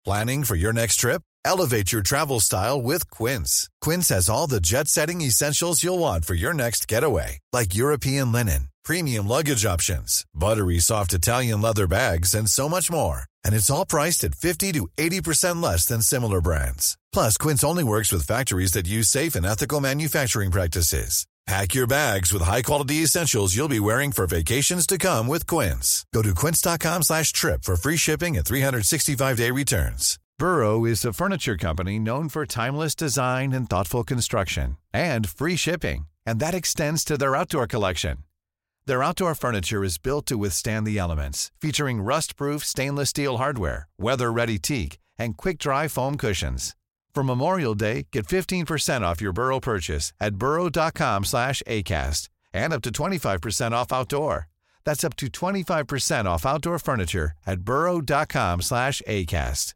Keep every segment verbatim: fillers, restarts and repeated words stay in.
Planning for your next trip? Elevate your travel style with Quince. Quince has all the jet-setting essentials you'll want for your next getaway, like European linen, premium luggage options, buttery soft Italian leather bags, and so much more. And it's all priced at fifty to eighty percent less than similar brands. Plus, Quince only works with factories that use safe and ethical manufacturing practices. Pack your bags with high-quality essentials you'll be wearing for vacations to come with Quince. Go to quince.com slash trip for free shipping and three sixty-five day returns. Burrow is a furniture company known for timeless design and thoughtful construction, and free shipping, and that extends to their outdoor collection. Their outdoor furniture is built to withstand the elements, featuring rust-proof stainless steel hardware, weather-ready teak, and quick-dry foam cushions. For Memorial Day, get fifteen percent off your Burrow purchase at burrow.com slash ACAST and up to twenty-five percent off outdoor. That's up to twenty-five percent off outdoor furniture at burrow.com slash ACAST.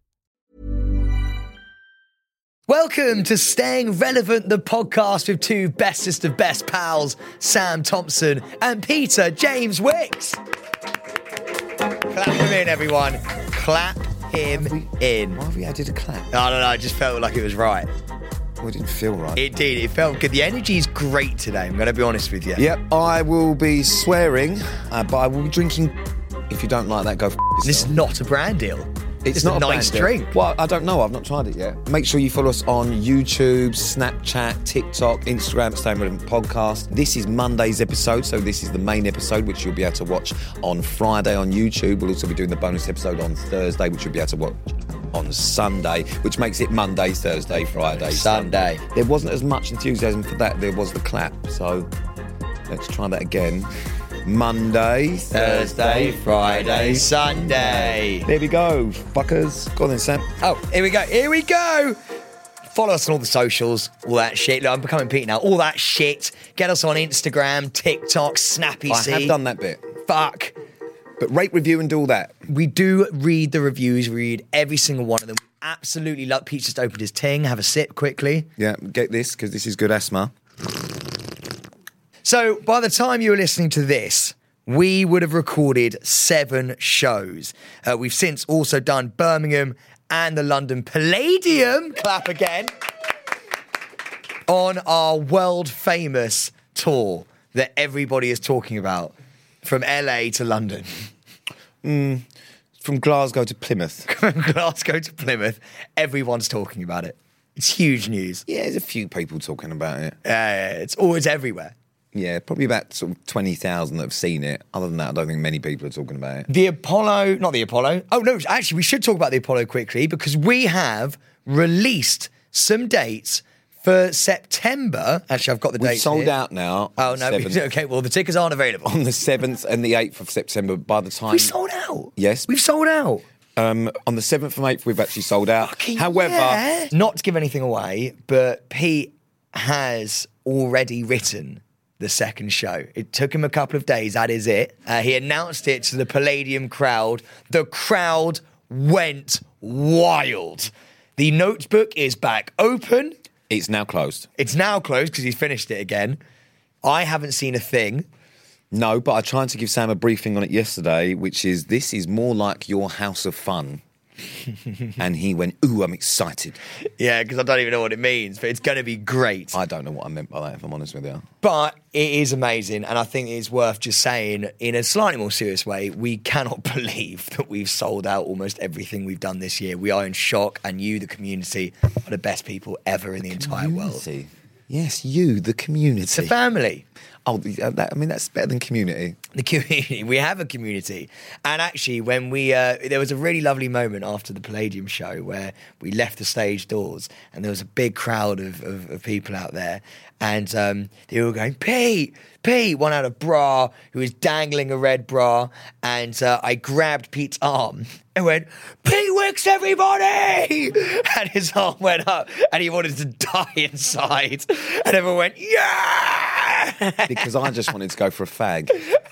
Welcome to Staying Relevant, the podcast with two bestest of best pals, Sam Thompson and Peter James Wicks. Clap him in, everyone. Clap him we, in. Why have we added a clap? I don't know, I just felt like it was right. Well, it didn't feel right. It did, it felt good. The energy is great today, I'm going to be honest with you. Yep, I will be swearing, uh, but I will be drinking. If you don't like that, go f*** yourself. This is not a brand deal. It's, it's not a a nice brand drink. deal. Well, I don't know. I've not tried it yet. Make sure you follow us on YouTube, Snapchat, TikTok, Instagram at Staying Relevant Podcast. This is Monday's episode, so this is the main episode, which you'll be able to watch on Friday on YouTube. We'll also be doing the bonus episode on Thursday, which you'll be able to watch on Sunday, which makes it Monday, Thursday, Friday, Sunday. Sunday. There wasn't as much enthusiasm for that. There was the clap. So let's try that again. Monday, Thursday, Friday, Sunday. There we go, fuckers. Go on then, Sam. Oh, here we go, here we go. Follow us on all the socials, all that shit. Look, I'm becoming Pete now. All that shit. Get us on Instagram, TikTok, Snappy I C. have done that bit. Fuck. But rate, review and do all that. We do read the reviews. We read every single one of them. Absolutely love. Pete just opened his ting. Have a sip quickly. Yeah, get this, because this is good asthma. So by the time you were listening to this, we would have recorded seven shows. Uh, we've since also done Birmingham and the London Palladium, clap again, on our world famous tour that everybody is talking about, from L A to London. Mm, from Glasgow to Plymouth. From Glasgow to Plymouth, everyone's talking about it. It's huge news. Yeah, there's a few people talking about it. Uh, it's always everywhere. Yeah, probably about sort of twenty thousand that have seen it. Other than that, I don't think many people are talking about it. The Apollo, not the Apollo. Oh, no, actually, we should talk about the Apollo quickly because we have released some dates for September. Actually, I've got the We've dates sold here. out now. Oh, no. seventh. Okay, well, the tickets aren't available. On the seventh and the eighth of September, by the time... We sold out. Yes. We've sold out. Um, on the seventh and eighth, we've actually sold out. Fucking However... yeah. Not to give anything away, but Pete has already written the second show. It took him a couple of days, that is it. Uh, he announced it to the Palladium crowd. The crowd went wild. The notebook is back open. It's now closed. It's now closed because he's finished it again. I haven't seen a thing. No, but I tried to give Sam a briefing on it yesterday, which is, this is more like your House of Fun. And he went, ooh, I'm excited. Yeah, because I don't even know what it means, but it's going to be great. I don't know what I meant by that, if I'm honest with you. But it is amazing, and I think it's worth just saying, in a slightly more serious way, we cannot believe that we've sold out almost everything we've done this year. We are in shock, and you, the community, are the best people ever in the entire world. Community. Yes, you, the community. It's a family. Oh, the- uh, that, I mean, that's better than community. The community. We have a community. And actually, when we, uh, there was a really lovely moment after the Palladium show where we left the stage doors and there was a big crowd of, of, of people out there. And um, they were going, Pete, Pete, one out of bra who was dangling a red bra. And uh, I grabbed Pete's arm and went, Pete Wicks, everybody! And his arm went up and he wanted to die inside. And everyone went, yeah! Because I just wanted to go for a fag.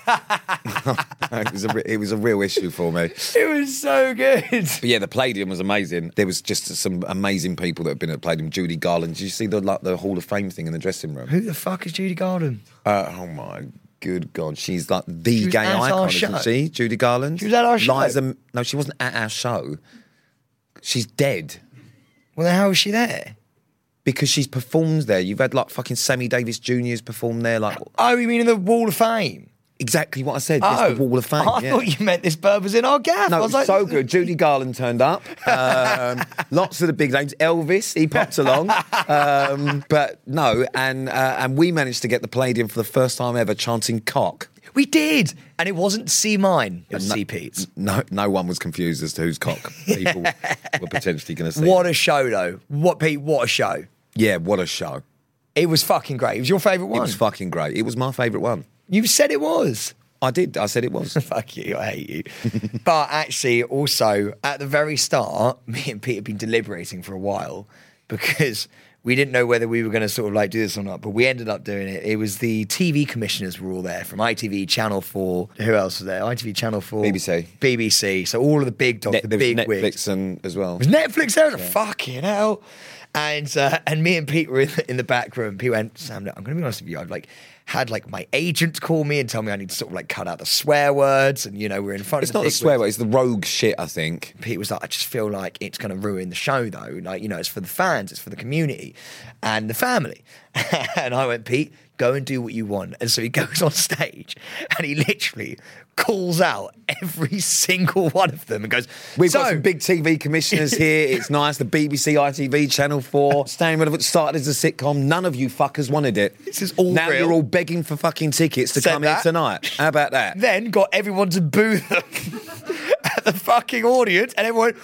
it, was a, re- it was a real issue for me. It was so good. But yeah, the Palladium was amazing. There was just some amazing people that have been at the Palladium. Judy Garland. Did you see the like the Hall of Fame thing in the dressing room? Who the fuck is Judy Garland? Uh, oh my good God, she's like the She was gay at our icon, show. isn't she? Judy Garland. She was at our show. Liza, no, she wasn't at our show. She's dead. Well, then how is she there? Because she's performed there. You've had like fucking Sammy Davis Junior's performed there. Like, Oh, you mean in the Wall of Fame? exactly what I said. Oh, It's the Wall of Fame. I yeah. thought you meant this bird was in our gaff. No, I it was was like, so good. Judy Garland turned up. Um, lots of the big names. Elvis, he popped along. Um, but no, and uh, and we managed to get the Palladium for the first time ever chanting cock. We did, and it wasn't C mine. It was No- C Pete's. No, no one was confused as to whose cock people were potentially going to see. What a show, though. What Pete? What a show. Yeah, what a show. It was fucking great. It was your favourite It one. was fucking great. It was my favourite one. You said it was. I did. I said it was. Fuck you, I hate you. But actually, also, at the very start, me and Pete had been deliberating for a while because we didn't know whether we were going to sort of like do this or not, but we ended up doing it. It was the T V commissioners were all there from I T V, Channel four. Who else was there? I T V, Channel four. B B C. B B C. So all of the big dogs, Ne- the there was big Netflix wigs. and as well. Was Netflix there? Yeah. Fucking hell. And uh, and me and Pete were in the, in the back room. Pete went, Sam, look, I'm going to be honest with you. I've like had like my agent call me and tell me I need to sort of like cut out the swear words. And, you know, we're in front It's of the not the big swear wigs. word, it's the rogue shit, I think. Pete was like, I just feel like it's going to ruin the show, though. Like, you know, it's for the fans, it's for the community and the family. And I went, Pete, go and do what you want. And so he goes on stage and he literally calls out every single one of them and goes, We've so, got some big T V commissioners here. It's nice. The B B C, I T V, Channel four. Staying Relevant started as a sitcom. None of you fuckers wanted it. This is all Now real. you're all begging for fucking tickets to Said come here that. tonight. How about that? then got everyone to boo them at the fucking audience and everyone,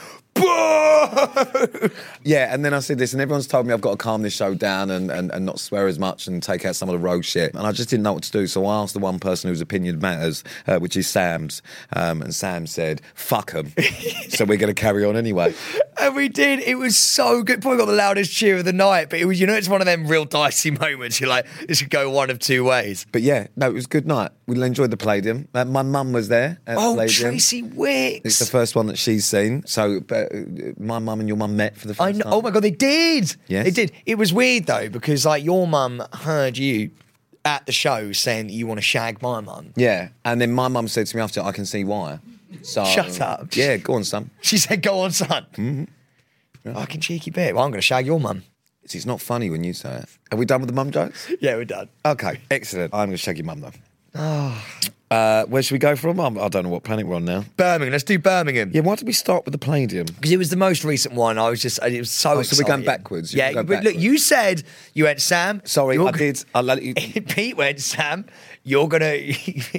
boo! Yeah, and then I said this, and everyone's told me I've got to calm this show down and, and, and not swear as much and take out some of the rogue shit. And I just didn't know what to do, so I asked the one person whose opinion matters, uh, which is Sam's. Um, and Sam said, fuck 'em. So we're going to carry on anyway. And we did. It was so good. Probably got the loudest cheer of the night, but it was, you know, it's one of them real dicey moments. You're like, this could go one of two ways. But yeah, no, it was a good night. We enjoyed the Palladium. Uh, my mum was there at the Oh, Palladium. Tracy Wicks. It's the first one that she's seen. So uh, my mum and your mum met for the first I know. time. Oh my God, they did. Yes. They did. It was weird though, because like your mum heard you at the show saying that you want to shag my mum. Yeah, and then my mum said to me after, I can see why. So Shut up. Yeah, go on, son. She said, go on, son. Mm-hmm. Fucking cheeky bit. Well, I'm going to shag your mum. It's not funny when you say it. Are we done with the mum jokes? Yeah, we're done. Okay, excellent. I'm going to shag your mum, though. Oh. Uh, where should we go from? I'm, I don't know what planet we're on now. Birmingham. Let's do Birmingham. Yeah, why did we start with the Palladium? Because it was the most recent one. I was just, it was so Oh, so we're going exciting. backwards. You Yeah, can go but look, backwards. you said, you went, Sam. Sorry, you're I go- did. I'll let you... Pete went, Sam, you're going to...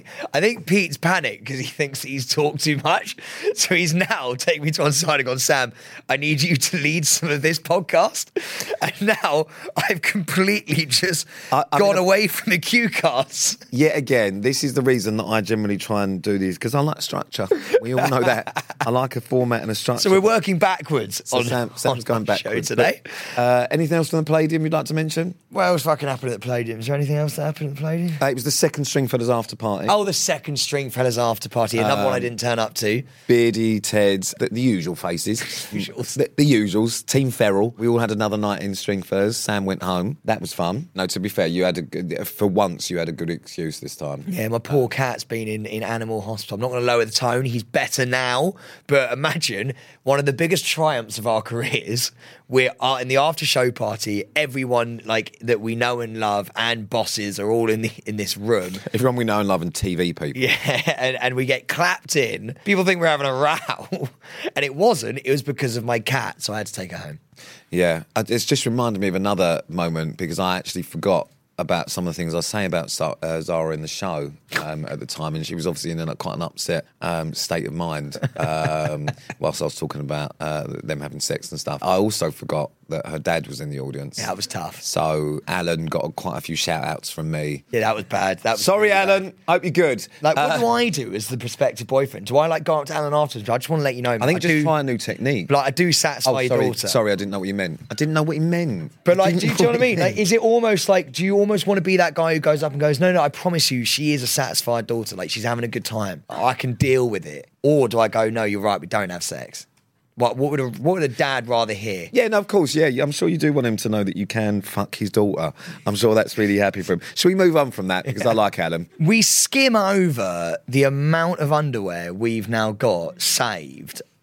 I think Pete's panicked because he thinks he's talked too much. So he's now taken me to one side and gone, Sam, I need you to lead some of this podcast. And now I've completely just I- I'm gone gonna- away from the cue cards. Yet again, this is the reason that I generally try and do these, because I like structure. We all know that. I like a format and a structure. So we're working backwards So on, Sam, on Sam's going our show backwards. today. But, uh, anything else from the Palladium you'd like to mention? What else fucking happened at the Palladium? Is there anything else that happened at the Palladium? Uh, it was the second Stringfellas after party. Oh, the second String Fellas after party. Another one I didn't turn up to. Beardy, Ted's, the, the usual faces. Usuals. The, the usuals. Team Ferrell. We all had another night in Stringfellas. Sam went home. That was fun. No, to be fair, you had a good, for once you had a good excuse this time. Yeah, my poor cat's been in, in animal hospital. I'm not going to lower the tone. He's better now. But imagine one of the biggest triumphs of our careers. We're uh, in the after show party. Everyone like that we know and love and bosses are all in the in this room. Everyone we know and love and T V people. Yeah, and, and we get clapped in. People think we're having a row. And it wasn't. It was because of my cat. So I had to take her home. Yeah, I- it's just reminded me of another moment because I actually forgot about some of the things I say about Sa- uh, Zara in the show um, at the time, and she was obviously in a, quite an upset um, state of mind um, whilst I was talking about uh, them having sex and stuff. I also forgot that her dad was in the audience. Yeah, that was tough. So Alan got quite a few shout-outs from me. Yeah, that was bad. That was Sorry, really bad. Alan. Hope you're good. Like, what Uh, do I do as the prospective boyfriend? Do I like go up to Alan afterwards? I just want to let you know. I think just do, try a new technique. Like, I do satisfy oh, your sorry, daughter. sorry, I didn't know what you meant. I didn't know what you meant. But I like, do, didn't you- do you know what I you mean? Like, meant. is it almost like? Do you almost want to be that guy who goes up and goes, "No, no, I promise you, she is a satisfied daughter. Like, she's having a good time. I can deal with it." Or do I go, "No, you're right. We don't have sex." What? What would a what would a dad rather hear? Yeah, no, of course, yeah. I'm sure you do want him to know that you can fuck his daughter. I'm sure that's really happy for him. Shall we move on from that? Because I like Alan. We skim over the amount of underwear we've now got saved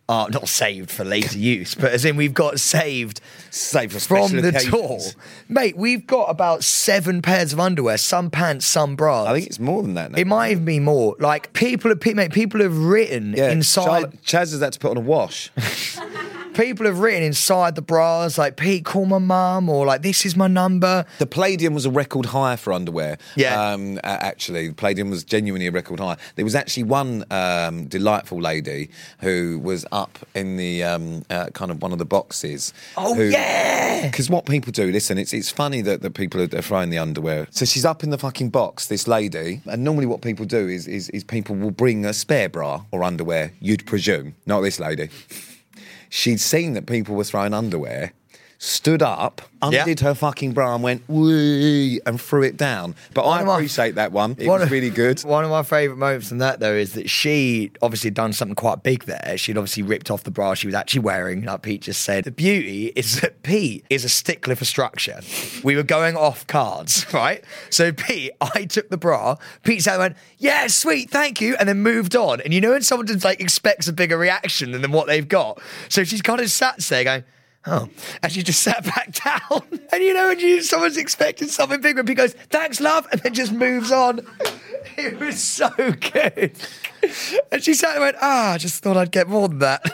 are not saved for later use, but as in we've got saved, saved for from special the occasions. tour. Mate, we've got about seven pairs of underwear, some pants, some bras. I think it's more than that now. It might even be more. Like, people have, mate, people have written yeah, inside... Charlotte, Chaz has had to put on a wash. People have written inside the bras, like, Pete, call my mum, or like, this is my number. The Palladium was a record high for underwear. Yeah. Um, actually, the Palladium was genuinely a record high. There was actually one um, delightful lady who was up in the um, uh, kind of one of the boxes. Oh, who, yeah! Because what people do, listen, it's it's funny that, that people are throwing the underwear. So she's up in the fucking box, this lady, and normally what people do is, is, is people will bring a spare bra or underwear, you'd presume, not this lady. She'd seen that people were throwing underwear, stood up, undid yeah. her fucking bra and went, wee, and threw it down. But one I my, appreciate that one. It one was of, really good. One of my favourite moments from that, though, is that she obviously done something quite big there. She'd obviously ripped off the bra she was actually wearing, like Pete just said. The beauty is that Pete is a stickler for structure. We were going off cards, right? So Pete, I took the bra, Pete sat and went, yeah, sweet, thank you, and then moved on. And you know when someone just like expects a bigger reaction than what they've got? So she's kind of sat there going, oh, and she just sat back down. And you know, when you, someone's expecting something bigger, and he goes, thanks, love, and then just moves on. It was so good. And she sat and went, ah, I just thought I'd get more than that.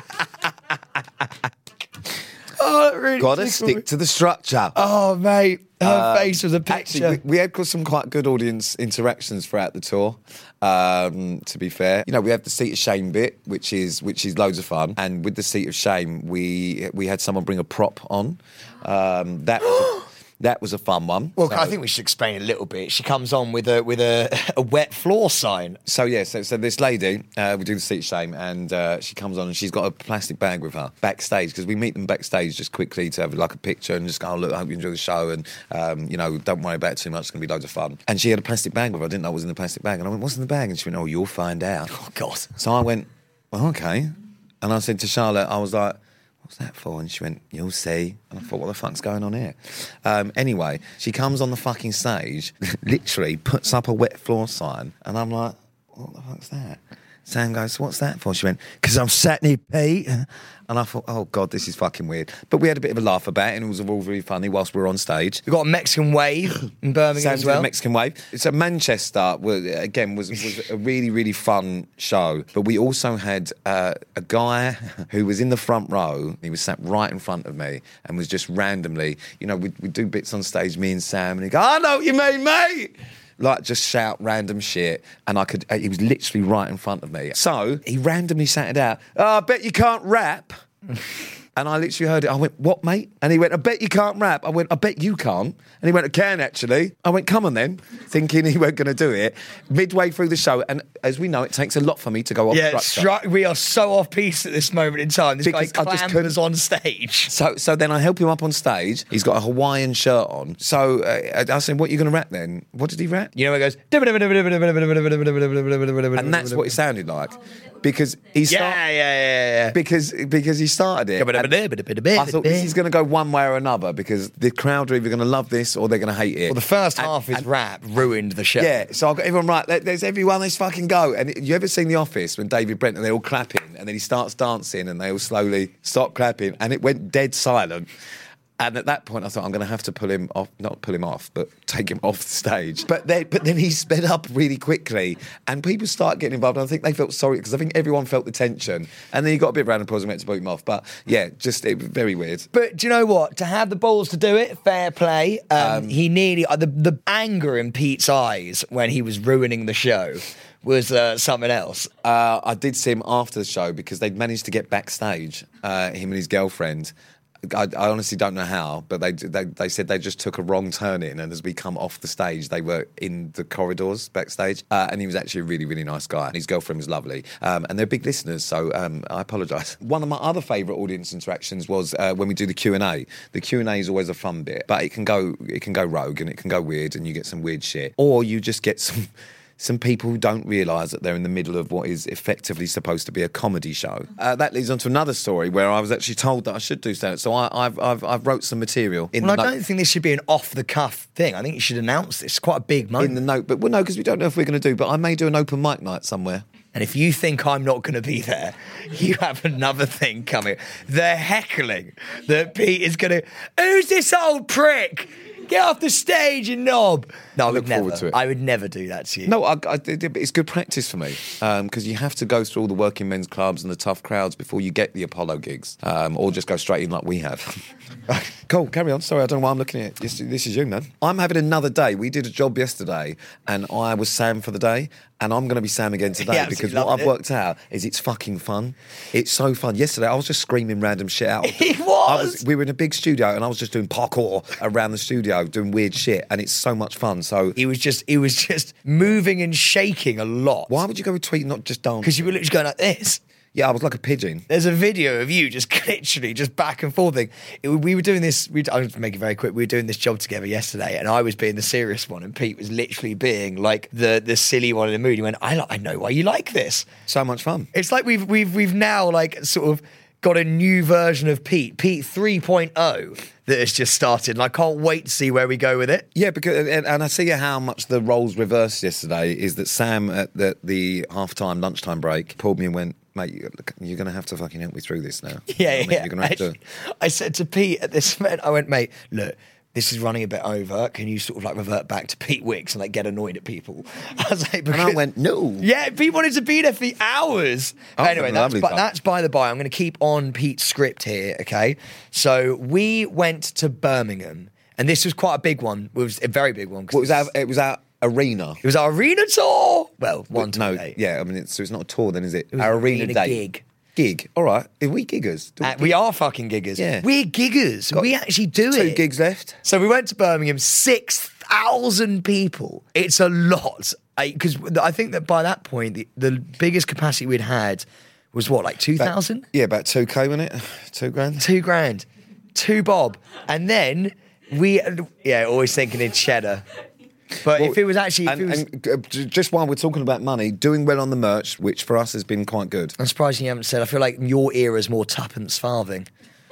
Oh, it really Gotta tickled stick me. to the structure. Oh, mate, her Uh, face was a picture. Actually, we, we had some quite good audience interactions throughout the tour. Um, to be fair, you know, we have the Seat of Shame bit, which is which is loads of fun. And with the Seat of Shame, we we had someone bring a prop on. Um, that was a, that was a fun one. Well, So- I think we should explain a little bit. She comes on with a with a, a wet floor sign. So yeah, so, so this lady, uh, we do the Seat of Shame, and uh, she comes on and she's got a plastic bag with her backstage, because we meet them backstage just quickly to have like a picture and just go, oh, look, I hope you enjoy the show, and um, you know, don't worry about it too much, it's going to be loads of fun. And she had a plastic bag with her. I didn't know what was in the plastic bag, and I went, what's in the bag? And she went, oh, you'll find out. Oh God! So I went, well, okay, and I said to Charlotte, I was like, what's that for? And she went, you'll see. And I thought, what the fuck's going on here? Um, anyway, she comes on the fucking stage, literally puts up a wet floor sign, and I'm like, what the fuck's that? Sam goes, what's that for? She went, because I'm sat near Pete. And I thought, oh, God, this is fucking weird. But we had a bit of a laugh about it, and it was all really funny whilst we were on stage. We got a Mexican wave in Birmingham Sam as did well. the Mexican wave. So Manchester, was, again, was, was a really, really fun show. But we also had uh, a guy who was in the front row. He was sat right in front of me and was just randomly, you know, we'd, we'd do bits on stage, me and Sam, and he'd go, I know what you mean, mate. Like, just shout random shit, and I could. He was literally right in front of me. So he randomly shouted out, oh, I bet you can't rap. And I literally heard it. I went, what, mate? And he went, I bet you can't rap. I went, I bet you can't. And he went, I can, actually. I went, come on then, thinking he weren't going to do it. Midway through the show, and as we know, it takes a lot for me to go off Yeah, structure. stru- we are so off piece at this moment in time. This Because guy I just clambers on stage. So, so then I help him up on stage. He's got a Hawaiian shirt on. So uh, I said, what are you going to rap then? What did he rap? You know, where it goes. And that's what it sounded like. Because he Yeah, started... yeah, yeah, yeah. Because because he started it. And I thought this is going to go one way or another, because the crowd are either going to love this or they're going to hate it. Well, the first And- half is and- rap ruined the show. Yeah, so I got everyone right. Let- There's everyone. Let's fucking go. And you ever seen The Office when David Brent and they're all clapping, and then he starts dancing, and they all slowly stop clapping, and it went dead silent. And at that point, I thought, I'm going to have to pull him off, not pull him off, but take him off the stage. But then, but then he sped up really quickly, and people start getting involved. And I think they felt sorry, because I think everyone felt the tension. And then he got a bit of round of applause and went to boot him off. But yeah, just it was very weird. But do you know what? To have the balls to do it, fair play. Um, he nearly uh, the the anger in Pete's eyes when he was ruining the show was uh, something else. Uh, I did see him after the show, because they'd managed to get backstage, uh, him and his girlfriend. I, I honestly don't know how, but they, they they said they just took a wrong turn in, and as we come off the stage, they were in the corridors backstage, uh, and he was actually a really, really nice guy, and his girlfriend was lovely, um, and they're big listeners, so um, I apologise. One of my other favourite audience interactions was uh, when we do the Q and A. The Q and A is always a fun bit, but it can go it can go rogue, and it can go weird, and you get some weird shit, or you just get some... Some people who don't realise that they're in the middle of what is effectively supposed to be a comedy show. Uh, that leads on to another story where I was actually told that I should do so. So I, I've, I've I've wrote some material in Well, the I note, don't think this should be an off-the-cuff thing. I think you should announce this. It's quite a big moment. in the note, but well, no, because we don't know if we're going to do. But I may do an open mic night somewhere. And if you think I'm not going to be there, you have another thing coming. They're heckling that Pete is going to, who's this old prick? Get off the stage, you knob. No, I would look never. forward to it. I would never do that to you. No, I, I, it's good practice for me because um, you have to go through all the working men's clubs and the tough crowds before you get the Apollo gigs, um, or just go straight in like we have. Cool, carry on. Sorry, I don't know why I'm looking at it. This, this is you, man. I'm having another day. We did a job yesterday and I was Sam for the day and I'm going to be Sam again today Yeah, because absolutely what I've loved it. worked out is it's fucking fun. It's so fun. Yesterday I was just screaming random shit out. It I was. We were in a big studio and I was just doing parkour around the studio doing weird shit and it's so much fun. So He was just, he was just moving and shaking a lot. why would you go with tweet, not just dance? Because you were literally going like this. Yeah, I was like a pigeon. There's a video of you just literally just back and forthing. It, we were doing this, we, I'll just make it very quick. We were doing this job together yesterday and I was being the serious one and Pete was literally being like the the silly one in the mood. He went, I, li- I know why you like this. So much fun. It's like we've we've we've now like sort of got a new version of Pete, Pete three point oh that has just started and I can't wait to see where we go with it. Yeah, because and, and I see how much the roles reversed yesterday is that Sam at the, the half-time, lunchtime break pulled me and went, mate, you- you're going to have to fucking help me through this now. Yeah, I mean, yeah. You're going to have to... Actually, I said to Pete at this event, I went, mate, look, this is running a bit over. Can you sort of like revert back to Pete Wicks and like get annoyed at people? I was like, And I because- went, no. Yeah, Pete wanted to be there for hours. Oh, anyway, that's, lovely but time. that's by the by. I'm going to keep on Pete's script here, okay? So we went to Birmingham, and this was quite a big one. It was a very big one. 'cause Well, it was it our, was- it was our arena. it was our arena tour. Well, one No, tour. yeah, I mean, it's, so it's not a tour then, is it? was Our an arena arena day. gig. Gig. All right. Are we giggers? Do Uh, we are fucking giggers. Yeah. We're giggers. Got we actually do two it. gigs left. So we went to Birmingham, six thousand people. It's a lot. Because I, I think that by that point, the, the biggest capacity we'd had was what, like two thousand? Yeah, about two K, wasn't it? Two grand. Two grand. Two bob. And then we, yeah, always thinking in cheddar. But Well, if it was actually, if and, it was, and, uh, j- just while we're talking about money, doing well on the merch, which for us has been quite good. I'm surprised you haven't said, I feel like your era is more tuppence farthing.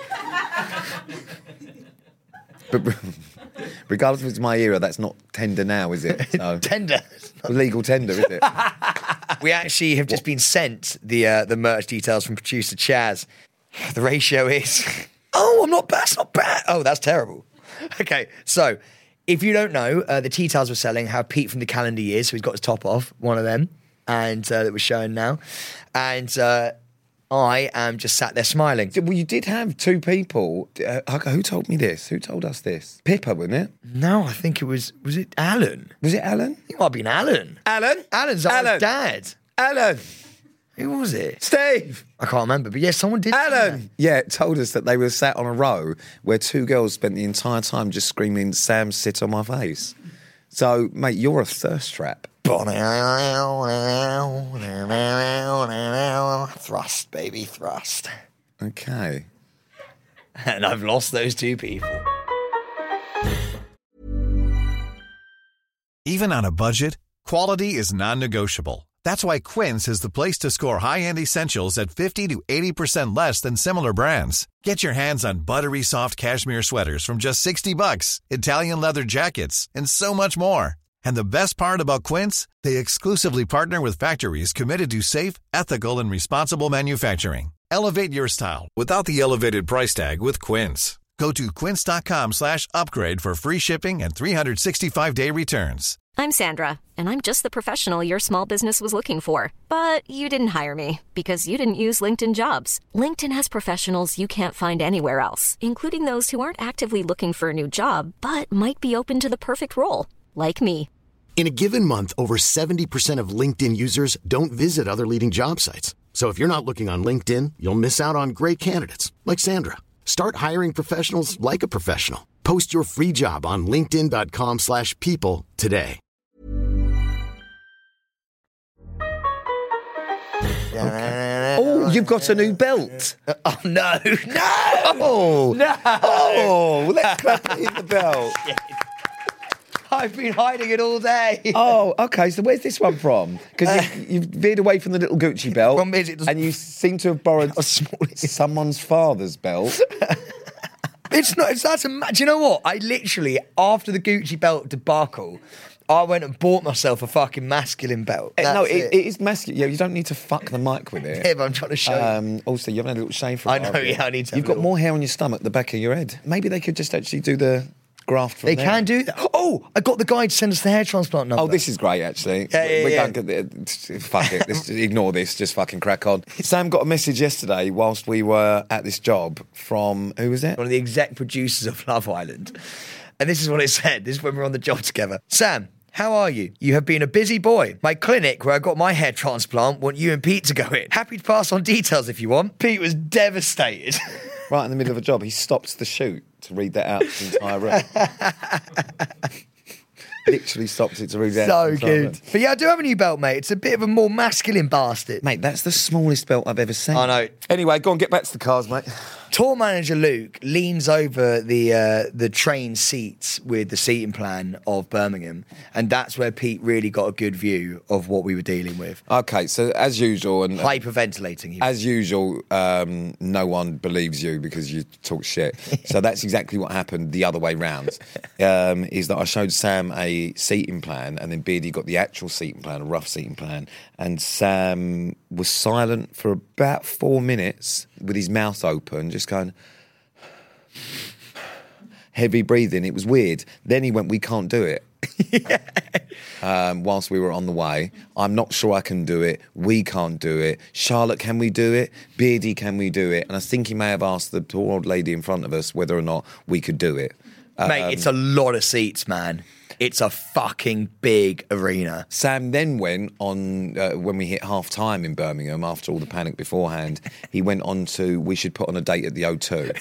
But regardless if it's my era, that's not tender now, is it? So, Tender. legal tender, is it? We actually have just been sent the uh, the merch details from producer Chaz. The ratio is, oh, I'm not bad, that's not bad. Oh, that's terrible. Okay, so if you don't know, uh, the tea towels we're selling have Pete from the calendar years, so he's got his top off, one of them, and uh, that we're showing now. And uh, I am just sat there smiling. Well, you did have two people. Uh, who told me this? Who told us this? Pippa, wasn't it? No, I think it was, was it Alan? Was it Alan? It might have been Alan. Alan? Alan's our Alan. dad. Alan. Who was it? Steve. I can't remember, but yeah, someone did say that. Alan. Yeah, it told us that they were sat on a row where two girls spent the entire time just screaming, Sam, sit on my face. So, mate, you're a thirst trap. Thrust, baby, thrust. Okay. And I've lost those two people. Even on a budget, quality is non-negotiable. That's why Quince is the place to score high-end essentials at fifty to eighty percent less than similar brands. Get your hands on buttery soft cashmere sweaters from just sixty bucks, Italian leather jackets, and so much more. And the best part about Quince, they exclusively partner with factories committed to safe, ethical, and responsible manufacturing. Elevate your style without the elevated price tag with Quince. Go to quince.com slash upgrade for free shipping and three sixty-five day returns. I'm Sandra, and I'm just the professional your small business was looking for. But you didn't hire me because you didn't use LinkedIn Jobs. LinkedIn has professionals you can't find anywhere else, including those who aren't actively looking for a new job, but might be open to the perfect role, like me. In a given month, over seventy percent of LinkedIn users don't visit other leading job sites. So if you're not looking on LinkedIn, you'll miss out on great candidates like Sandra. Start hiring professionals like a professional. Post your free job on linkedin.com slash people today. Oh, you've got a new belt. Oh, no, no! Oh, No! Oh, let's clap it in the belt. I've been hiding it all day. Oh, okay. So where's this one from? Because you've, you've veered away from the little Gucci belt, Problem is it doesn't- and you seem to have borrowed How small it is. someone's father's belt. It's not, it's that's a, ma- do you know what? I literally, after the Gucci belt debacle, I went and bought myself a fucking masculine belt. Uh, That's no, it, it, it is masculine. Yeah, you don't need to fuck the mic with it. Yeah, but I'm trying to show you. Um, also, you haven't had a little shave for a I while, know, have you? yeah, I need to have You've a got little- more hair on your stomach, the back of your head. Maybe they could just actually do the graft from They there. can do that. Oh, I got the guy to send us the hair transplant number. Oh, this is great, actually. Yeah, yeah, We're yeah. going to fuck it. This, ignore this. Just fucking crack on. Sam got a message yesterday whilst we were at this job from who was it? one of the exec producers of Love Island. And this is what it said. This is when we were on the job together. Sam, how are you? You have been a busy boy. My clinic, where I got my hair transplant, want you and Pete to go in. Happy to pass on details if you want. Pete was devastated. Right in the middle of a job, he stops the shoot to read that out to the entire room. Literally stops it to read that out. So to the entire room. good. But yeah, I do have a new belt, mate. It's a bit of a more masculine bastard. Mate, that's the smallest belt I've ever seen. I know. Anyway, go on, get back to the cars, mate. Tour manager Luke leans over the uh, the train seats with the seating plan of Birmingham, and that's where Pete really got a good view of what we were dealing with. Okay, so as usual, and Hyperventilating. as usual, um, no one believes you because you talk shit. So that's exactly what happened the other way round. Um, is that I showed Sam a seating plan, and then Beardy got the actual seating plan, a rough seating plan, and Sam was silent for about four minutes with his mouth open, just going heavy breathing. It was weird. Then he went, "We can't do it." yeah. um, whilst we were on the way, I'm not sure I can do it. We can't do it. Charlotte, can we do it? Beardy, can we do it? And I think he may have asked the poor old lady in front of us whether or not we could do it. Mate, Um, it's a lot of seats, man. It's a fucking big arena. Sam then went on, uh, when we hit half time in Birmingham, after all the panic beforehand, he went on to, we should put on a date at the O two.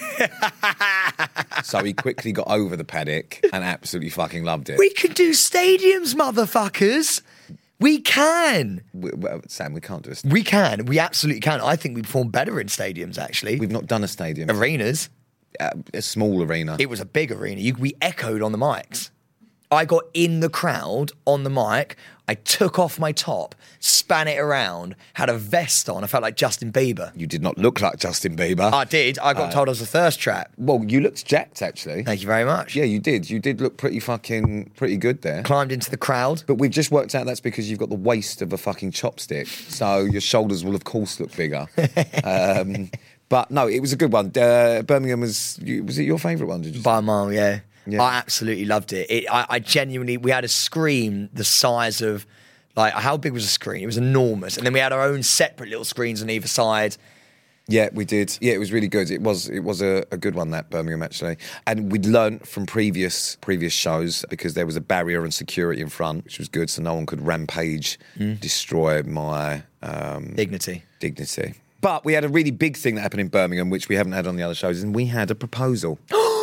So he quickly got over the panic and absolutely fucking loved it. We can do stadiums, motherfuckers. We can. We, well, Sam, we can't do a st- We can. We absolutely can. I think we perform better in stadiums, actually. We've not done a stadium. Arenas. Uh, a small arena. It was a big arena. You, we echoed on the mics. I got in the crowd on the mic. I took off my top, span it around, had a vest on. I felt like Justin Bieber. You did not look like Justin Bieber. I did. I got Uh, told I was a thirst trap. Well, you looked jacked, actually. Thank you very much. Yeah, you did. You did look pretty fucking, pretty good there. Climbed into the crowd. But we've just worked out that's because you've got the waist of a fucking chopstick. So your shoulders will, of course, look bigger. um, but no, it was a good one. Uh, Birmingham was, was it your favourite one? Did you say? By a mile, yeah. Yeah. I absolutely loved it. it I, I genuinely, we had a screen the size of, like, how big was the screen? It was enormous. And then we had our own separate little screens on either side. Yeah, we did. Yeah, it was really good. It was it was a, a good one, that Birmingham, actually. And we'd learnt from previous previous shows because there was a barrier and security in front, which was good, so no one could rampage, Mm. destroy my um, Dignity. dignity. But we had a really big thing that happened in Birmingham, which we haven't had on the other shows, and we had a proposal.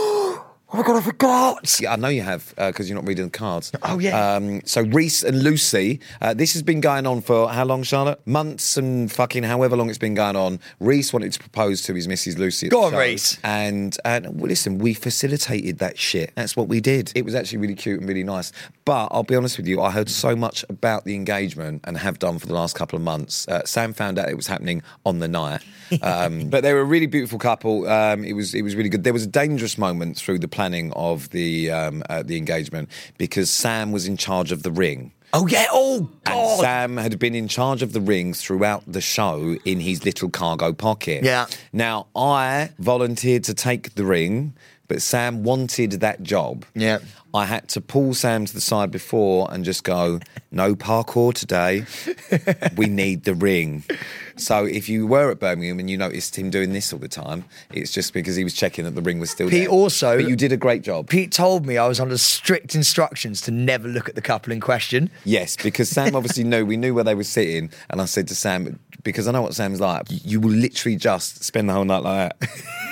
Oh my God, I forgot. Yeah, I know you have, because you're not reading the cards. Oh, yeah. Um, so Reese and Lucy, uh, this has been going on for how long, Charlotte? Months and fucking however long it's been going on. Reese wanted to propose to his Missus Lucy. at Go the on, show. Reese. And, and well, listen, we facilitated that shit. That's what we did. It was actually really cute and really nice. But I'll be honest with you, I heard so much about the engagement and have done for the last couple of months. Uh, Sam found out it was happening on the night. Um, but they were a really beautiful couple. Um, it was it was really good. There was a dangerous moment through the planning of the um, uh, the engagement because Sam was in charge of the ring. Oh, yeah. Oh, And God. Sam had been in charge of the ring throughout the show in his little cargo pocket. Yeah. Now, I volunteered to take the ring, but Sam wanted that job. Yeah. I had to pull Sam to the side before and just go, no parkour today. We need the ring. So if you were at Birmingham and you noticed him doing this all the time, it's just because he was checking that the ring was still Pete there. also- But you did a great job. Pete told me I was under strict instructions to never look at the couple in question. Yes, because Sam obviously knew, we knew where they were sitting, and I said to Sam, because I know what Sam's like, you will literally just spend the whole night like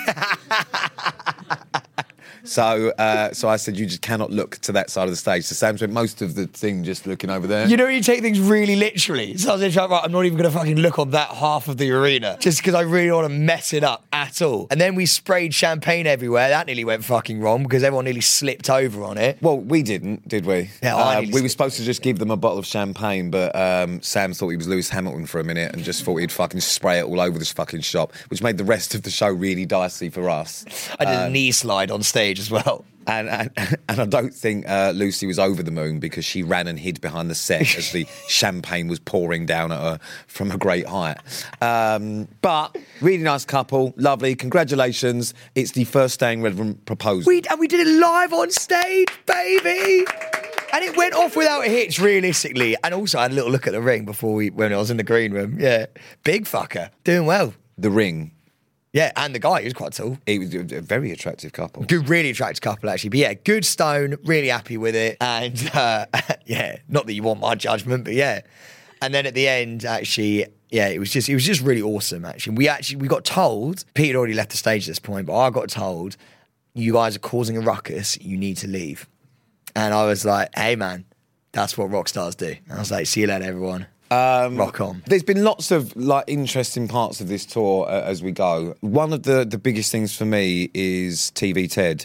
that. So uh, so I said, you just cannot look to that side of the stage. So Sam spent most of the thing just looking over there. You know, you take things really literally. So I was like, right, I'm not even going to fucking look on that half of the arena just because I really don't want to mess it up at all. And then we sprayed champagne everywhere. That nearly went fucking wrong because everyone nearly slipped over on it. Well, we didn't, did we? Yeah, I Uh, nearly we were slipped. supposed to just give them a bottle of champagne, but um, Sam thought he was Lewis Hamilton for a minute and just thought he'd fucking spray it all over this fucking shop, which made the rest of the show really dicey for us. I did Um, a knee slide on stage stage as well. And, and and I don't think uh, Lucy was over the moon because she ran and hid behind the set as the champagne was pouring down at her from a great height. Um, but really nice couple, lovely. Congratulations! It's the first Staying Relevant proposal. We and we did it live on stage, baby. And it went off without a hitch, realistically. And also, I had a little look at the ring before we when I was in the green room. Yeah, big fucker, doing well. The ring. Yeah, and the guy, he was quite tall. He was a very attractive couple. Good, really attractive couple, actually. But yeah, good stone, really happy with it. And uh, yeah, not that you want my judgment, but yeah. And then at the end, actually, yeah, it was just it was just really awesome, actually. We actually, we got told, Pete had already left the stage at this point, but I got told, you guys are causing a ruckus, you need to leave. And I was like, hey, man, that's what rock stars do. And I was like, see you later, everyone. Um, Rock on. There's been lots of like interesting parts of this tour uh, as we go. One of the, the biggest things for me is T V Ted.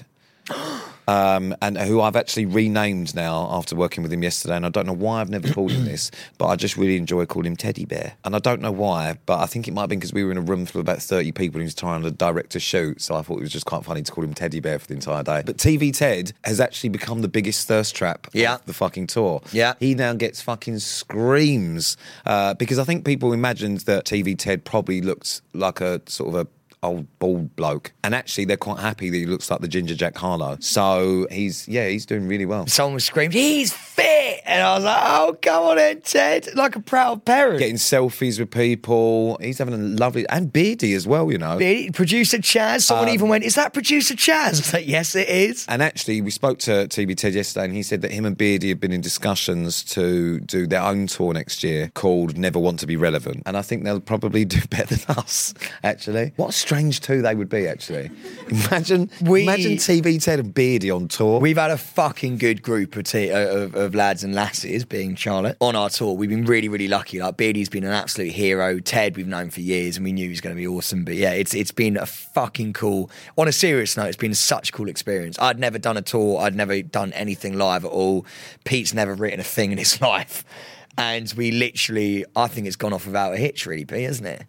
Um, and who I've actually renamed now after working with him yesterday, and I don't know why I've never called him this, but I just really enjoy calling him Teddy Bear. And I don't know why, but I think it might have been because we were in a room full of about thirty people and he was trying to direct a shoot, so I thought it was just quite funny to call him Teddy Bear for the entire day. But T V Ted has actually become the biggest thirst trap yeah. of the fucking tour. Yeah. He now gets fucking screams, uh, because I think people imagined that T V Ted probably looked like a sort of a old bald bloke, and actually they're quite happy that he looks like the Ginger Jack Harlow. So he's yeah he's doing really well. Someone screamed, he's fit, and I was like, oh, come on then, Ted, like a proud parent. Getting selfies with people, he's having a lovely, and Beardy as well, you know. Beardy, producer Chaz, someone um, even went, is that producer Chaz? I was like, yes it is. And actually we spoke to T V Ted yesterday and he said that him and Beardy have been in discussions to do their own tour next year called Never Want to Be Relevant, and I think they'll probably do better than us, actually. What a strange two they would be, actually. Imagine we, imagine T V Ted and Beardy on tour. We've had a fucking good group of, t- of, of lads and lasses, being Charlotte, on our tour. We've been really, really lucky. Like, Beardy's been an absolute hero. Ted we've known for years and we knew he was going to be awesome. But yeah, it's it's been a fucking cool, on a serious note, it's been such a cool experience. I'd never done a tour. I'd never done anything live at all. Pete's never written a thing in his life. And we literally, I think it's gone off without a hitch, really, Pete, hasn't it?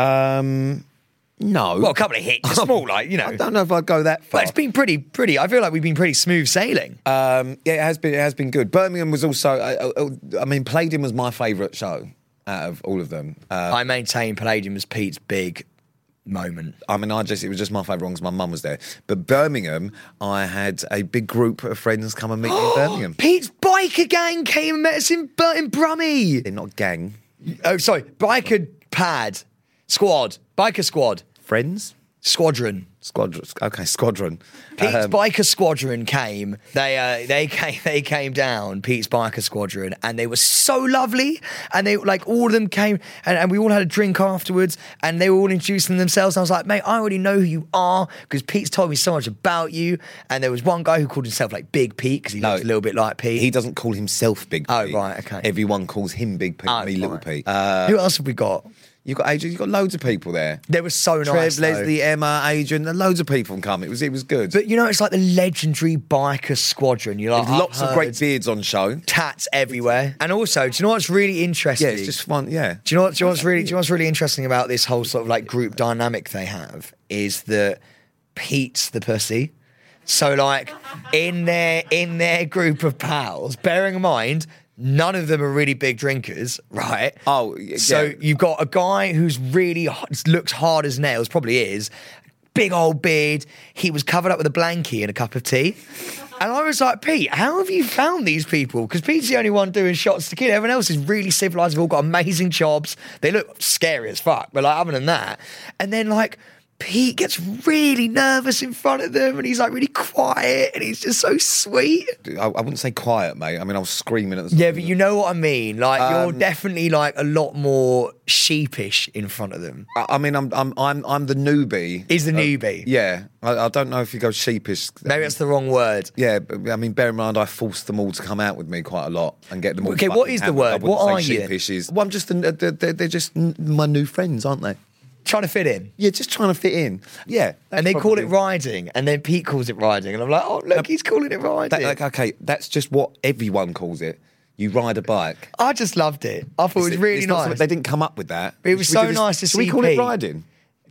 Um... No. Well, a couple of hits, small, like, you know. I don't know if I'd go that far. But it's been pretty, pretty, I feel like we've been pretty smooth sailing. Um, yeah, it has been, it has been good. Birmingham was also, I, I mean, Palladium was my favourite show out of all of them. Uh, I maintain Palladium was Pete's big moment. I mean, I just, it was just my favourite one because my mum was there. But Birmingham, I had a big group of friends come and meet me in Birmingham. Pete's biker gang came and met us in, in Brummie. They're not gang. Oh, sorry, biker pad. Squad. Biker squad. Friends? Squadron. Squadron. Okay, squadron. Pete's um, biker squadron came. They uh, they came they came down. Pete's biker squadron, and they were so lovely. And they like all of them came, and, and we all had a drink afterwards. And they were all introducing themselves. And I was like, mate, I already know who you are because Pete's told me so much about you. And there was one guy who called himself like Big Pete because he no, looked a little bit like Pete. He doesn't call himself Big Pete. Oh right, okay. Everyone calls him Big Pete. Oh, me, right. Little Pete. Uh, who else have we got? You've got Adrian, you've got loads of people there. They were so Trev, nice. Trev, Leslie, Emma, Adrian, and loads of people come. It was it was good. But you know, it's like the legendary biker squadron. You like There's lots of great beards on show. Tats everywhere. And also, do you know what's really interesting? Yeah, it's just fun, yeah. Do you know, what, do you know what's really do you know what's really interesting about this whole sort of like group dynamic they have is that Pete's the pussy. So like in their in their group of pals, bearing in mind none of them are really big drinkers, right? Oh, yeah. So you've got a guy who's really looks hard as nails, probably is, big old beard. He was covered up with a blankie and a cup of tea. And I was like, Pete, how have you found these people? Because Pete's the only one doing shots to kill. Everyone else is really civilised. They've all got amazing jobs. They look scary as fuck. But like, other than that, and then like, Pete gets really nervous in front of them and he's like really quiet and he's just so sweet. I, I wouldn't say quiet, mate. I mean, I was screaming at the Yeah, but you know what I mean? Like, um, you're definitely like a lot more sheepish in front of them. I, I mean, I'm I'm I'm I'm the newbie. He's the uh, newbie. Yeah. I, I don't know if you go sheepish. Maybe that's the wrong word. Yeah, but I mean, bear in mind, I forced them all to come out with me quite a lot and get them all. Okay, what is the word? What are you? Sheepish is. Well, I'm just, the, they're, they're just my new friends, aren't they? Trying to fit in. Yeah, just trying to fit in. Yeah. And they probably... call it riding, and then Pete calls it riding, and I'm like, oh, look, he's calling it riding. That, like, okay, that's just what everyone calls it. You ride a bike. I just loved it. I thought it's, it was really it's nice. They didn't come up with that. But it was Should so just, nice to should see we call Pete? it riding?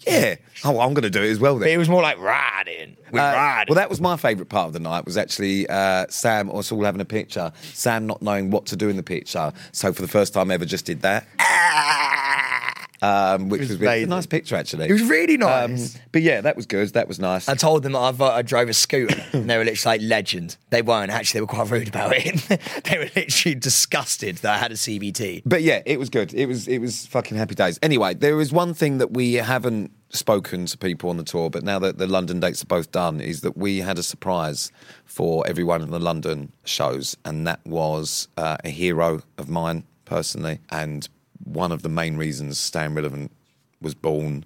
Yeah. Oh, I'm going to do it as well then. But it was more like riding. We're Uh, riding. well, that was my favourite part of the night, was actually uh, Sam, us all having a picture, Sam not knowing what to do in the picture, so for the first time ever just did that. Um, which It was was, really, a amazing. nice picture, actually. It was really nice. Um, but yeah, that was good. That was nice. I told them I've, uh, I drove a scooter, and they were literally like legend. They weren't actually; they were quite rude about it. They were literally disgusted that I had a C V T. But yeah, it was good. It was it was fucking happy days. Anyway, there is one thing that we haven't spoken to people on the tour, but now that the London dates are both done, is that we had a surprise for everyone in the London shows, and that was uh, a hero of mine personally, and one of the main reasons Staying Relevant was born,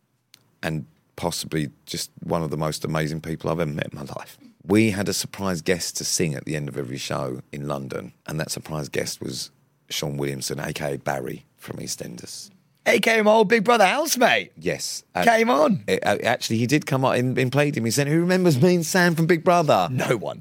and possibly just one of the most amazing people I've ever met in my life. We had a surprise guest to sing at the end of every show in London, and that surprise guest was Sean Williamson, aka Barry from EastEnders. He came my old Big Brother housemate. Yes. Uh, Came on. it- uh, actually, he did come up in, in Palladium. He said, "Who remembers me and Sam from Big Brother?" No one.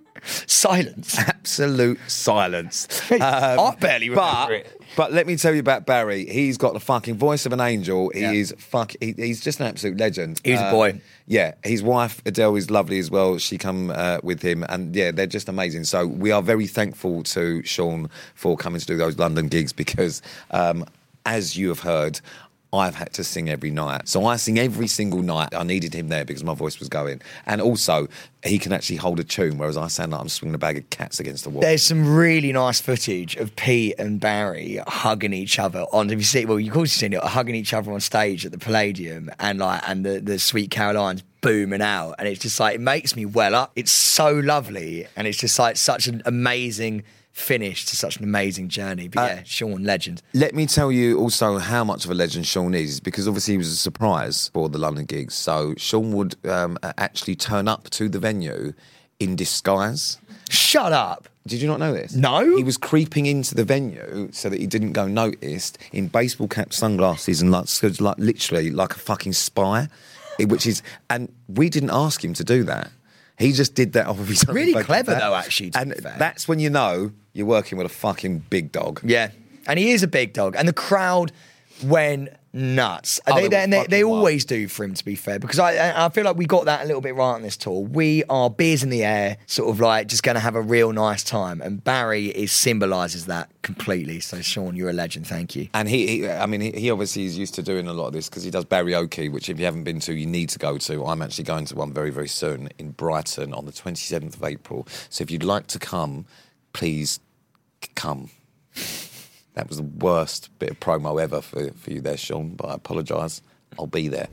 Silence. Absolute silence. I barely remember but, it. But let me tell you about Barry. He's got the fucking voice of an angel. He Yeah. is fuck. He, he's just an absolute legend. He's a boy. Yeah, his wife Adele is lovely as well. She come uh, with him, and yeah, they're just amazing. So we are very thankful to Sean for coming to do those London gigs because, um, as you have heard, I've had to sing every night. So I sing every single night. I needed him there because my voice was going. And also, he can actually hold a tune, whereas I sound like I'm swinging a bag of cats against the wall. There's some really nice footage of Pete and Barry hugging each other on. Have you seen? Well, you course you've seen it, hugging each other on stage at the Palladium, and like, and the the Sweet Caroline's booming out, and it's just like it makes me well up. It's so lovely, and it's just like such an amazing finish to such an amazing journey. But yeah, Sean, legend. Let me tell you also how much of a legend Sean is, because obviously he was a surprise for the London gigs. So Sean would um, actually turn up to the venue in disguise. Shut up. Did you not know this? No. He was creeping into the venue so that he didn't go noticed in baseball cap, sunglasses, and like, so like literally like a fucking spy, It- which is, and we didn't ask him to do that. He just did that off of his own Really fucking clever bat. though, actually, to And be fair. that's when you know you're working with a fucking big dog. Yeah, and he is a big dog, and the crowd went nuts. And Oh, they, they they, and they, fucking they wild. always do, for him, to be fair, because I I feel like we got that a little bit right on this tour. We are beers in the air, sort of like just going to have a real nice time, and Barry is symbolises that completely. So Sean, you're a legend. Thank you. And he, he I mean, he, he obviously is used to doing a lot of this because he does karaoke, which if you haven't been to, you need to go to. I'm actually going to one very, very soon in Brighton on the twenty-seventh of April. So if you'd like to come, please c- come. That was the worst bit of promo ever for, for you there, Sean, but I apologise. I'll be there.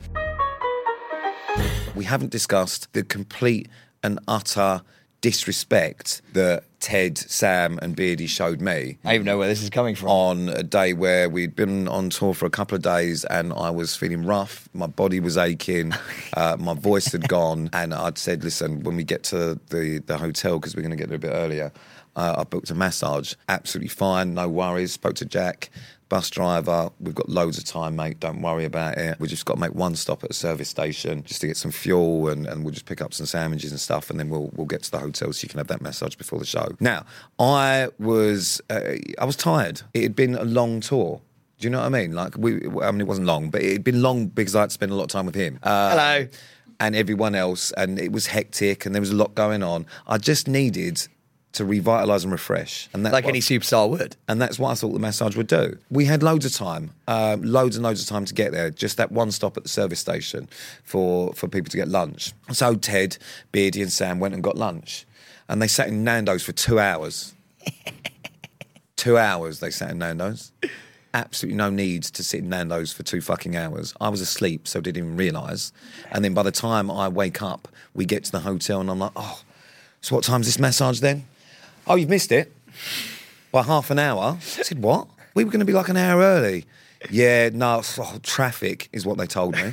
We haven't discussed the complete and utter disrespect that Ted, Sam and Beardy showed me I even know where this is coming from. on a day where we'd been on tour for a couple of days and I was feeling rough, my body was aching, uh, my voice had gone, and I'd said, listen, when we get to the, the hotel, because we're going to get there a bit earlier, uh, I booked a massage. Absolutely fine, no worries. Spoke to Jack, bus driver, we've got loads of time, mate, don't worry about it. We've just got to make one stop at a service station just to get some fuel, and, and we'll just pick up some sandwiches and stuff, and then we'll we'll get to the hotel so you can have that massage before the show. Now, I was uh, I was tired. It had been a long tour. Do you know what I mean? Like, we, I mean, it wasn't long, but it had been long because I had spent a lot of time with him. Uh, Hello. And everyone else, and it was hectic, and there was a lot going on. I just needed to revitalise and refresh. And that's Like what- any superstar would. and that's what I thought the massage would do. We had loads of time, um, loads and loads of time to get there, just that one stop at the service station for, for people to get lunch. So Ted, Beardy and Sam went and got lunch. And they sat in Nando's for two hours. two hours they sat in Nando's. Absolutely no need to sit in Nando's for two fucking hours. I was asleep, so didn't even realise. And then by the time I wake up, we get to the hotel and I'm like, oh, so what time's this massage then? Oh, you've missed it by half an hour. I said, what? We were going to be like an hour early. Yeah, no, oh, traffic is what they told me.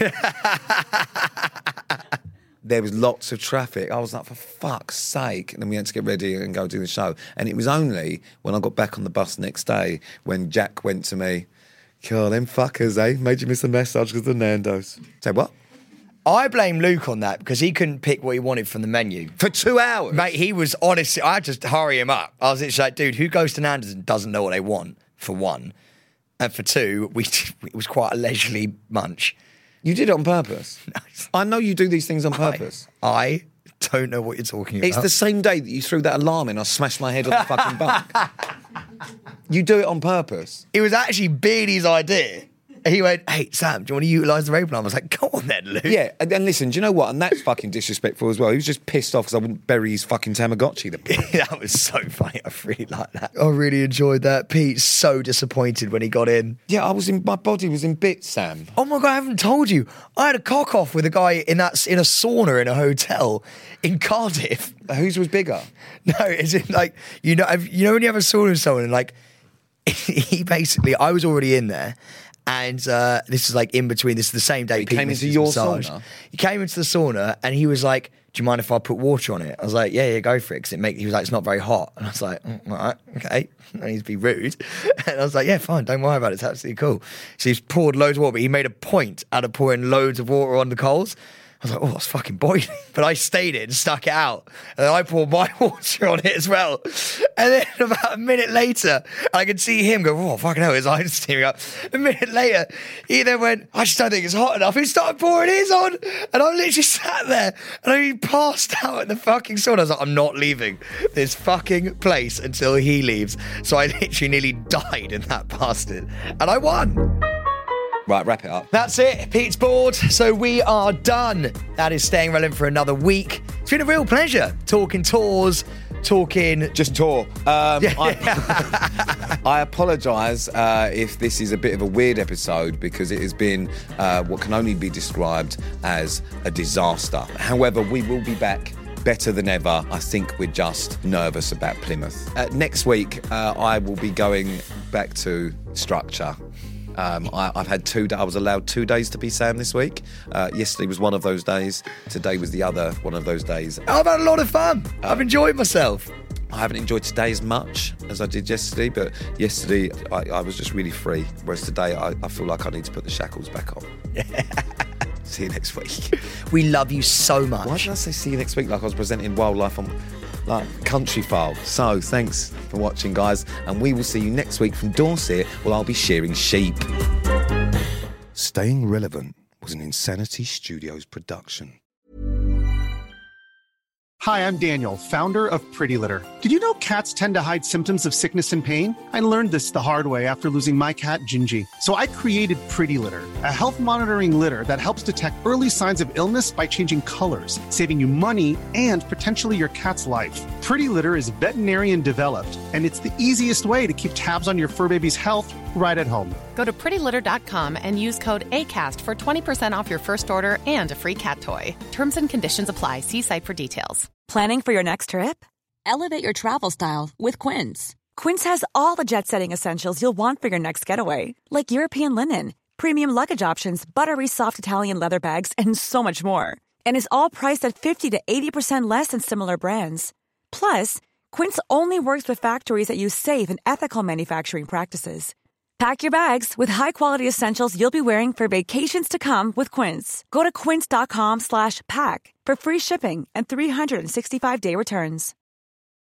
There was lots of traffic. I was like, for fuck's sake. And then we had to get ready and go do the show. And it was only when I got back on the bus the next day when Jack went to me, God, them fuckers, eh? Made you miss a massage because of the Nando's. Say what? I blame Luke on that because he couldn't pick what he wanted from the menu. For two hours? Mate, he was honestly, I had to hurry him up. I was literally like, dude, who goes to Nando's and doesn't know what they want, for one? And for two, we it was quite a leisurely munch. You did it on purpose. I know you do these things on purpose. I, I don't know what you're talking about. It's the same day that you threw that alarm in, I smashed my head on the fucking bunk. You do it on purpose. It was actually Beardy's idea. He went, hey, Sam, do you want to utilise the rape alarm? I was like, go on then, Luke. Yeah, and then listen, do you know what? And that's fucking disrespectful as well. He was just pissed off because I wouldn't bury his fucking Tamagotchi. That was so funny. I really like that. I really enjoyed that. Pete's so disappointed when he got in. Yeah, I was in, my body was in bits, Sam. Oh my God, I haven't told you. I had a cock off with a guy in that in a sauna in a hotel in Cardiff. Whose was bigger? No, it's in like, you know, you know when you have a sauna with someone and like, he basically, I was already in there. And uh, this is like in between. This is the same day. He Pete came into his your massage. sauna? He came into the sauna and he was like, do you mind if I put water on it? I was like, yeah, yeah, go for it. Because it make, he was like, it's not very hot. And I was like, mm, all right, okay. I need to be rude. And I was like, yeah, fine, don't worry about it. It's absolutely cool. So he's poured loads of water, but he made a point out of pouring loads of water on the coals. I was like, oh, it's fucking boiling. But I stayed in, stuck it out. And then I poured my water on it as well. And then about a minute later, I could see him go, oh, fucking hell, his eyes steaming up. A minute later, he then went, I just don't think it's hot enough. He started pouring his on. And I literally sat there and I passed out at the fucking sauna. I was like, I'm not leaving this fucking place until he leaves. So I literally nearly died in that bastard. And I won. Right, wrap it up. That's it. Pete's bored, so we are done. That is Staying Relevant for another week. It's been a real pleasure talking tours, talking... Just tour. Um, I, I apologise uh, if this is a bit of a weird episode because it has been uh, what can only be described as a disaster. However, we will be back better than ever. I think we're just nervous about Plymouth. Uh, next week, uh, I will be going back to structure. Um, I, I've had two. I was allowed two days to be Sam this week. Uh, yesterday was one of those days. Today was the other one of those days. I've had a lot of fun. Uh, I've enjoyed myself. I haven't enjoyed today as much as I did yesterday, but yesterday I, I was just really free. Whereas today I, I feel like I need to put the shackles back on. See you next week. We love you so much. Why did I say see you next week like I was presenting wildlife on like Country File? So thanks for watching, guys, and we will see you next week from Dorset, where I'll be shearing sheep. Staying Relevant was an Insanity Studios production. Hi, I'm Daniel, founder of Pretty Litter. Did you know cats tend to hide symptoms of sickness and pain? I learned this the hard way after losing my cat, Gingy. So I created Pretty Litter, a health monitoring litter that helps detect early signs of illness by changing colors, saving you money and potentially your cat's life. Pretty Litter is veterinarian developed, and it's the easiest way to keep tabs on your fur baby's health right at home. Go to pretty litter dot com and use code ACAST for twenty percent off your first order and a free cat toy. Terms and conditions apply. See site for details. Planning for your next trip? Elevate your travel style with Quince. Quince has all the jet-setting essentials you'll want for your next getaway, like European linen, premium luggage options, buttery soft Italian leather bags, and so much more. And is all priced at fifty to eighty percent less than similar brands. Plus, Quince only works with factories that use safe and ethical manufacturing practices. Pack your bags with high-quality essentials you'll be wearing for vacations to come with Quince. Go to quince dot com slash pack for free shipping and three sixty-five day returns.